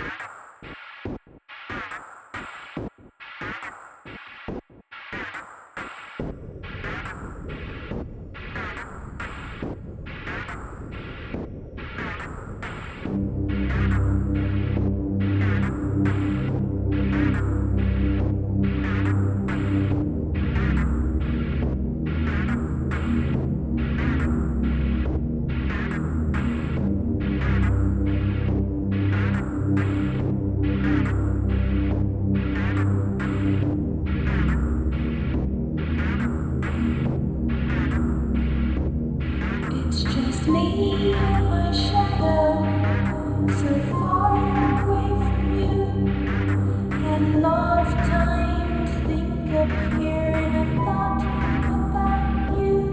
It's just me and my shadow, so far away from you. Had a lot of time to think up here, and I thought about you.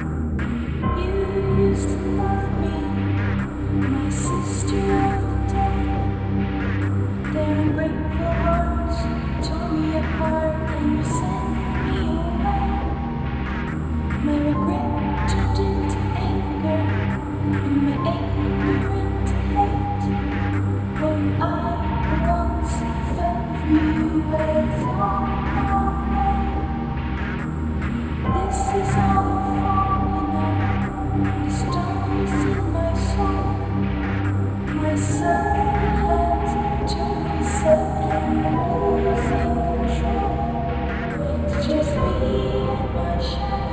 You used to love me, my sister of the day. Their ungrateful hearts tore me apart, and you sent me away. My regret turned into anger, and my anger into hate. When I once felt for you as on my way. This is all falling out. This darkness in my soul. My soul has turned me set, and I'm losing control. It's just me and my shadow.